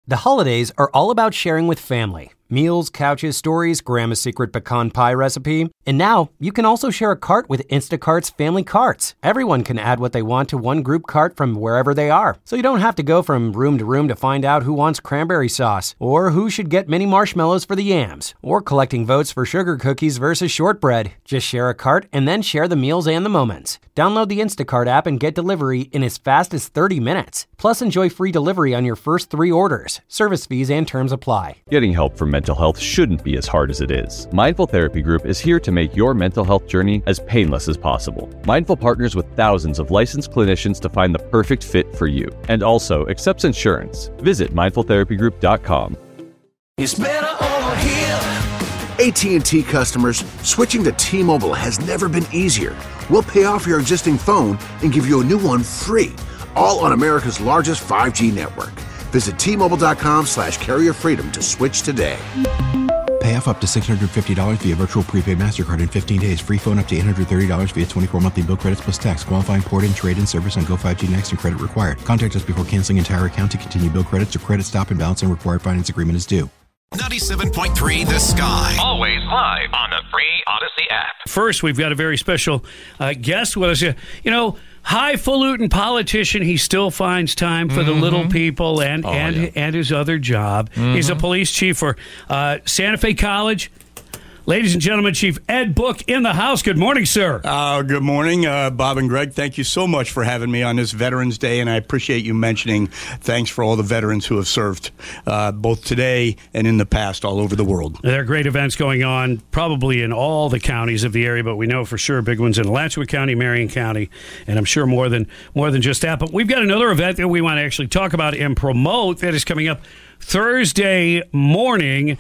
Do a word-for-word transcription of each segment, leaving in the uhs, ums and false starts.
The holidays are all about sharing with family. Meals, couches, stories, Grandma's secret pecan pie recipe. And now, you can also share a cart with Instacart's Family Carts. Everyone can add what they want to one group cart from wherever they are. So you don't have to go from room to room to find out who wants cranberry sauce, or who should get mini marshmallows for the yams, or collecting votes for sugar cookies versus shortbread. Just share a cart and then share the meals and the moments. Download the Instacart app and get delivery in as fast as thirty minutes. Plus, enjoy free delivery on your first three orders. Service fees and terms apply. Getting help for mental health shouldn't be as hard as it is. Mindful Therapy Group is here to make your mental health journey as painless as possible. Mindful partners with thousands of licensed clinicians to find the perfect fit for you, and also accepts insurance. Visit mindful therapy group dot com. It's better over here. A T and T customers, switching to T-Mobile has never been easier. We'll pay off your existing phone and give you a new one free, all on America's largest five G network. Visit T-Mobile.com slash carrier freedom to switch today. Pay off up to six hundred fifty dollars via virtual prepaid MasterCard in fifteen days. Free phone up to eight hundred thirty dollars via twenty-four monthly bill credits plus tax. Qualifying port-in, trade-in service on Go five G Next and credit required. Contact us before canceling entire account to continue bill credits or credit stop and balance and required finance agreement is due. ninety-seven point three The Sky. Always live on the free Odyssey app. First, we've got a very special uh, guest with us. You know, highfalutin politician, he still finds time for mm-hmm. the little people and oh, and, yeah. and his other job. Mm-hmm. He's a police chief for uh, Santa Fe College. Ladies and gentlemen, Chief Ed Book in the house. Good morning, sir. Uh, good morning, uh, Bob and Greg. Thank you so much for having me on this Veterans Day, and I appreciate you mentioning thanks for all the veterans who have served uh, both today and in the past all over the world. There are great events going on probably in all the counties of the area, but we know for sure big ones in Alachua County, Marion County, and I'm sure more than more than just that. But we've got another event that we want to actually talk about and promote that is coming up Thursday morning.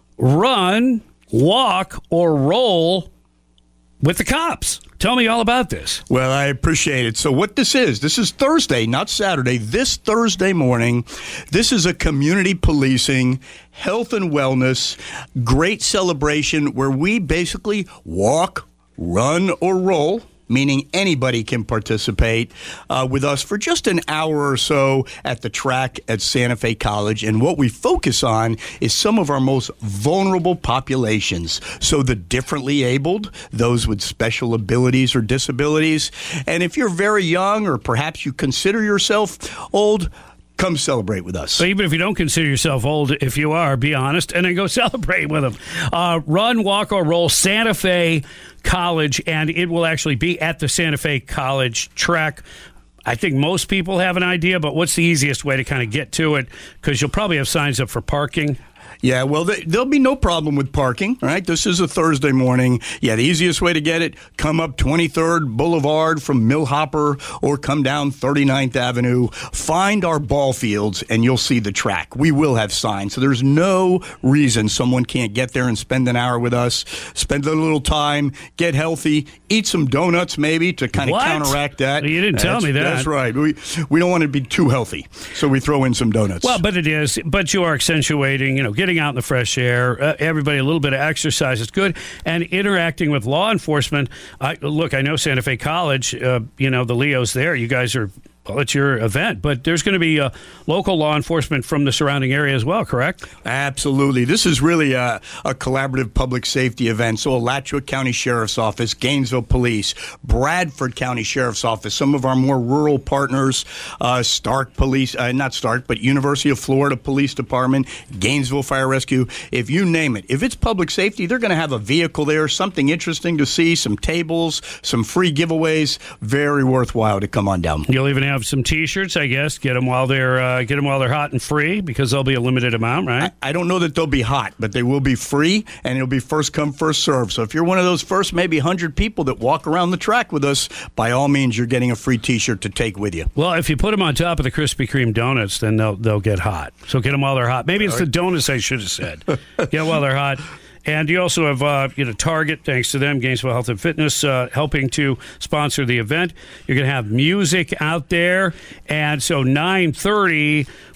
Run, walk, or roll with the cops. Tell me all about this. Well, I appreciate it. So what this is, this is Thursday, not Saturday. This Thursday morning, this is a community policing, health and wellness, great celebration where we basically walk, run, or roll, meaning anybody can participate uh, with us for just an hour or so at the track at Santa Fe College. And what we focus on is some of our most vulnerable populations. So the differently abled, those with special abilities or disabilities. And if you're very young or perhaps you consider yourself old, come celebrate with us. So even if you don't consider yourself old, if you are, be honest, and then go celebrate with them. Uh, run, walk, or roll, Santa Fe College, and it will actually be at the Santa Fe College track. I think most people have an idea, but what's the easiest way to kind of get to it? Because you'll probably have signs up for parking. Yeah, well, th- there'll be no problem with parking, all right? This is a Thursday morning. Yeah, the easiest way to get it, come up twenty-third Boulevard from Millhopper or come down thirty-ninth Avenue. Find our ball fields, and you'll see the track. We will have signs, so there's no reason someone can't get there and spend an hour with us, spend a little time, get healthy, eat some donuts maybe to kind of What? counteract that. You didn't tell That's- me that. That's right. We, we don't want to be too healthy, so we throw in some donuts. Well, but it is. But you are accentuating, you know, getting out in the fresh air, uh, everybody a little bit of exercise is good, and interacting with law enforcement. I, look, I know Santa Fe College, uh, you know, the Leos there, you guys are, well, it's your event, but there's going to be uh, local law enforcement from the surrounding area as well, correct? Absolutely. This is really a, a collaborative public safety event. So Alachua County Sheriff's Office, Gainesville Police, Bradford County Sheriff's Office, some of our more rural partners, uh, Stark Police, uh, not Stark, but University of Florida Police Department, Gainesville Fire Rescue, if you name it. If it's public safety, they're going to have a vehicle there, something interesting to see, some tables, some free giveaways. Very worthwhile to come on down. You'll even have some T-shirts, I guess. Get them while they're uh, get them while they're hot and free, because there'll be a limited amount, right? I, I don't know that they'll be hot, but they will be free, and it'll be first come, first serve. So if you're one of those first maybe one hundred people that walk around the track with us, by all means, you're getting a free T-shirt to take with you. Well, if you put them on top of the Krispy Kreme donuts, then they'll they'll get hot. So get them while they're hot. Maybe it's the donuts I should have said. Get while they're hot. And you also have, uh, you know, Target, thanks to them, Gainesville Health and Fitness, uh, helping to sponsor the event. You're going to have music out there. And so nine thirty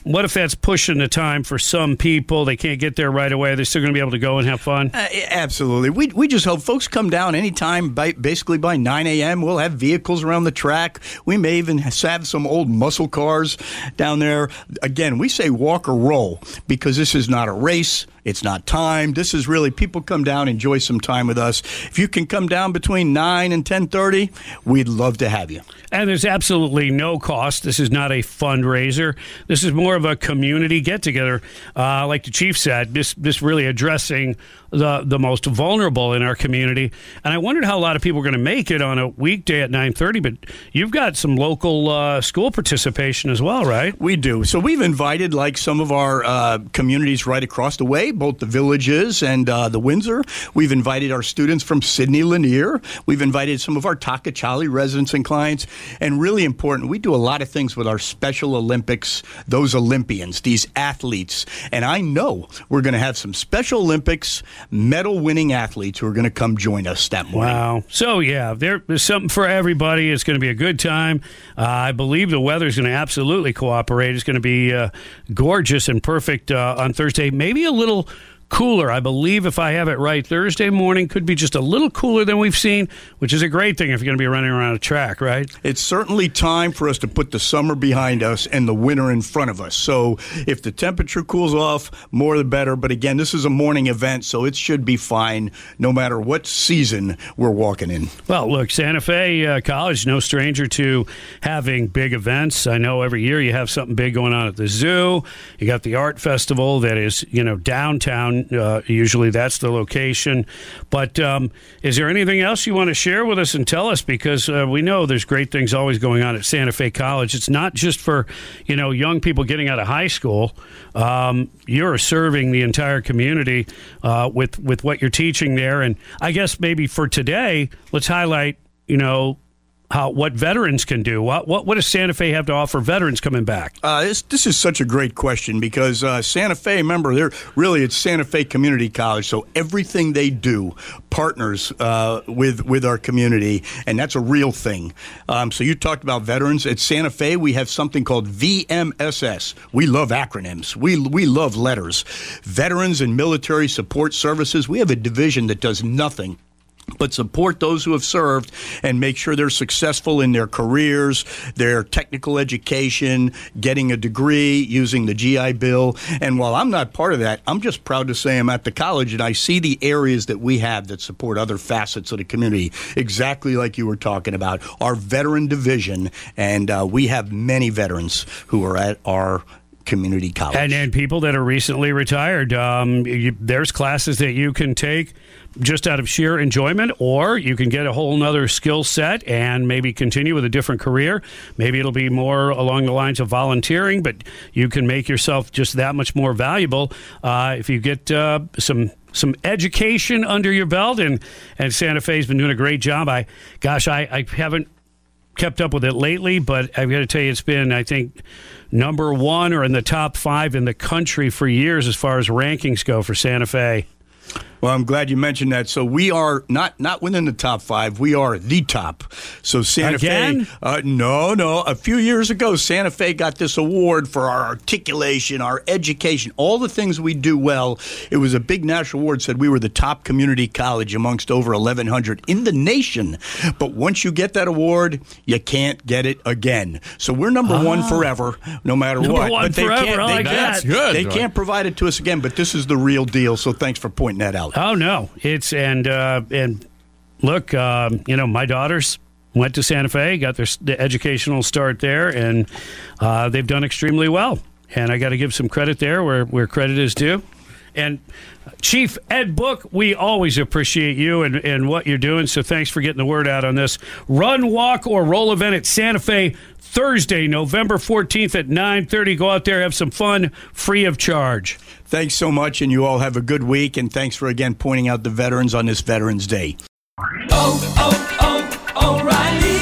what if that's pushing the time for some people? They can't get there right away. They're still going to be able to go and have fun? Uh, absolutely. We we just hope folks come down anytime, by, basically by nine a.m. We'll have vehicles around the track. We may even have some old muscle cars down there. Again, we say walk or roll because this is not a race. It's not time. This is really people come down, enjoy some time with us. If you can come down between nine and ten thirty, we'd love to have you. And there's absolutely no cost. This is not a fundraiser. This is more of a community get-together. Uh, like the chief said, this this really addressing the the most vulnerable in our community. And I wondered how a lot of people are going to make it on a weekday at nine thirty, but you've got some local uh, school participation as well, right? We do. So we've invited like some of our uh, communities right across the way, both the Villages and uh, the Windsor. We've invited our students from Sydney Lanier. We've invited some of our Takachali residents and clients. And really important, we do a lot of things with our Special Olympics, those Olympians, these athletes. And I know we're going to have some Special Olympics medal-winning athletes who are going to come join us that morning. Wow. So, yeah, there, there's something for everybody. It's going to be a good time. Uh, I believe the weather's going to absolutely cooperate. It's going to be uh, gorgeous and perfect uh, on Thursday. Maybe a little cooler. I believe, if I have it right, Thursday morning could be just a little cooler than we've seen, which is a great thing if you're going to be running around a track, right? It's certainly time for us to put the summer behind us and the winter in front of us. So if the temperature cools off, more the better. But again, this is a morning event, so it should be fine no matter what season we're walking in. Well, look, Santa Fe uh, College, no stranger to having big events. I know every year you have something big going on at the zoo. You got the art festival that is, you know, downtown. Uh, usually that's the location. But um, is there anything else you want to share with us and tell us? Because uh, we know there's great things always going on at Santa Fe College. It's not just for, you know, young people getting out of high school. Um, you're serving the entire community uh, with, with what you're teaching there. And I guess maybe for today, let's highlight, you know, How, what veterans can do. What, what what does Santa Fe have to offer veterans coming back? Uh, this this is such a great question because uh, Santa Fe, remember, they're really it's Santa Fe Community College, so everything they do partners uh, with with our community, and that's a real thing. Um, so you talked about veterans at Santa Fe. We have something called V M S S. We love acronyms. We we love letters. Veterans and Military Support Services. We have a division that does nothing but support those who have served and make sure they're successful in their careers, their technical education, getting a degree, using the G I Bill. And while I'm not part of that, I'm just proud to say I'm at the college and I see the areas that we have that support other facets of the community, exactly like you were talking about, our veteran division. And uh, we have many veterans who are at our community college. And, and people that are recently retired, um, you, there's classes that you can take just out of sheer enjoyment, or you can get a whole nother skill set and maybe continue with a different career. Maybe it'll be more along the lines of volunteering, but you can make yourself just that much more valuable uh, if you get uh, some some education under your belt. And, and Santa Fe's been doing a great job. I, gosh, I, I haven't kept up with it lately, but I've got to tell you, it's been, I think, number one or in the top five in the country for years as far as rankings go for Santa Fe. Well, I'm glad you mentioned that. So we are not not within the top five. We are the top. So Santa Again? Fe. Uh, no, no. A few years ago, Santa Fe got this award for our articulation, our education, all the things we do well. It was a big national award. Said we were the top community college amongst over eleven hundred in the nation. But once you get that award, you can't get it again. So we're number ah. one forever, no matter number what. One but they forever. can't. I They, like that's that. good. They can't provide it to us again. But this is the real deal. So thanks for pointing that out. Oh, no. It's, and, uh, and look, um, you know, my daughters went to Santa Fe, got their the educational start there, and uh, they've done extremely well. And I got to give some credit there where, where credit is due. And Chief Ed Book, we always appreciate you and, and what you're doing, so thanks for getting the word out on this run, walk, or roll event at Santa Fe Thursday, November fourteenth at nine thirty. Go out there, have some fun, free of charge. Thanks so much, and you all have a good week, and thanks for, again, pointing out the veterans on this Veterans Day. Oh, oh, oh, O'Reilly. For a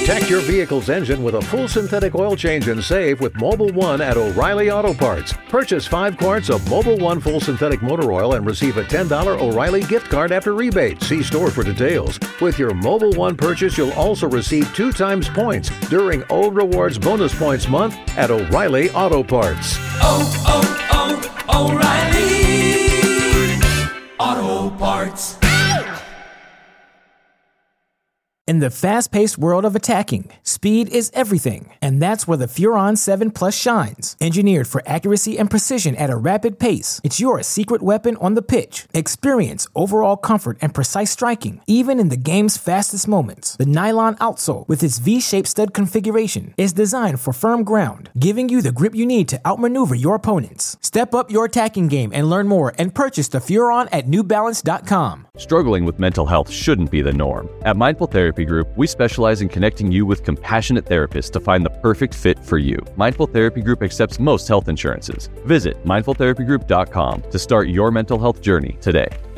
Protect your vehicle's engine with a full synthetic oil change and save with Mobil one at O'Reilly Auto Parts. Purchase five quarts of Mobil one full synthetic motor oil and receive a ten dollars O'Reilly gift card after rebate. See store for details. With your Mobil one purchase, you'll also receive two times points during O Rewards Bonus Points Month at O'Reilly Auto Parts. Oh, oh, oh, O'Reilly Auto Parts. In the fast-paced world of attacking, speed is everything, and that's where the Furon seven Plus shines. Engineered for accuracy and precision at a rapid pace, it's your secret weapon on the pitch. Experience overall comfort and precise striking, even in the game's fastest moments. The nylon outsole, with its V-shaped stud configuration, is designed for firm ground, giving you the grip you need to outmaneuver your opponents. Step up your attacking game and learn more and purchase the Furon at New Balance dot com. Struggling with mental health shouldn't be the norm. At Mindful Therapy Group, we specialize in connecting you with compassionate therapists to find the perfect fit for you. Mindful Therapy Group accepts most health insurances. Visit mindful therapy group dot com to start your mental health journey today.